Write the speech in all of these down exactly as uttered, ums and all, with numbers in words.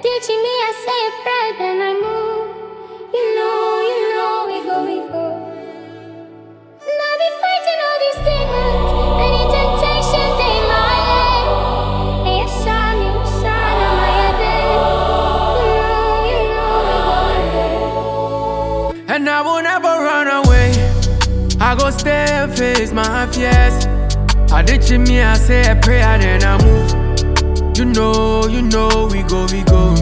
teaching me, I say a prayer, then I move. You know, you know, we go, we go. And I be fighting all these demons, many temptations in my head. And you shine, you shine on my head. You know, you know, we go. And I will never run away. I go stay and face my fears. I ditch me, I say a prayer, then I move. You know, you know, we go, we go.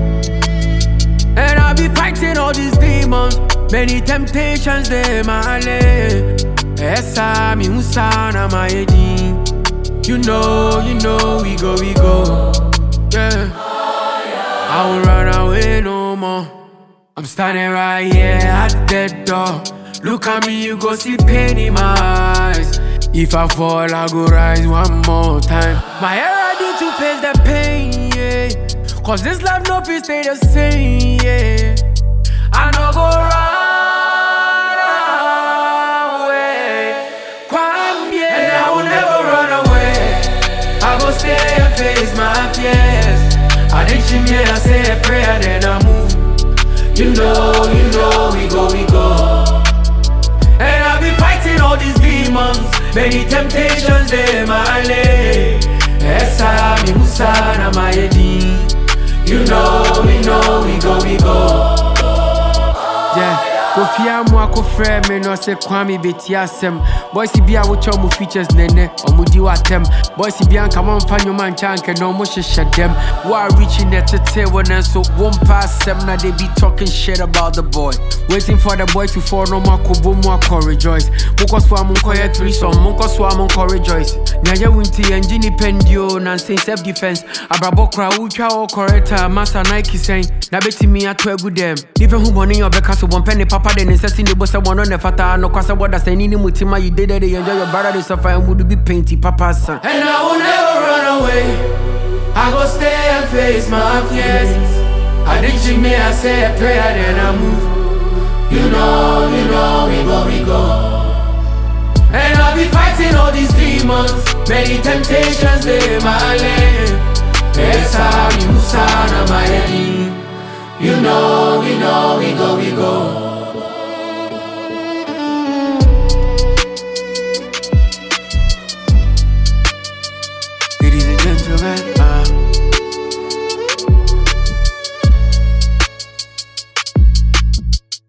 And I be fighting all these demons, many temptations they my lay. Esa mi usana my edin. You know, you know, we go, we go. Yeah, I won't run away no more. I'm standing right here at the door. Look at me, you go see pain in my eyes. If I fall, I go rise one more time. My hair ready to face the pain, yeah. Cause this life no fit stay the same, yeah. I no go run away. Kwame, yeah. And I will never run away. I go stay and face my fears. I ditch me, I say a prayer, then I move. You know, you know, we go, we go. And I be fighting all these demons, many temptations they my lay. Esa mi usana my edin. You know, we know, we go, we go. Yeah, go fear mo ako friend me no say Kwame beti asem. Boys bi a wo cho mo features nene, omo di watem. Boys bi an come on fan yo man chanke no mo hye dem. We are reaching it to tell when so one pass them now they be talking shit about the boy. Waiting for the boy to fall no more kobo mo ko rejoice. Moko so am ko ye three some, moko so am ko rejoice. Nya ye winti engine pendio na say self defense. Abrabo kra utwa o corrector master Nike saying. Na beti me ato egu dem. Nipe hu boni your beka so one penny papa then insisting the boss one on the fata no kwasa what say ni mutima you did it enjoy your brother they suffer and would be painty papa son. And I will never run away. I go stay and face my fears. I ditch me, I say a prayer, then I move. You know, you know, we go, we go. And I'll be fighting all these demons, many temptations they my lay. Esa mi usana my edin. You know, we know, we go, we go.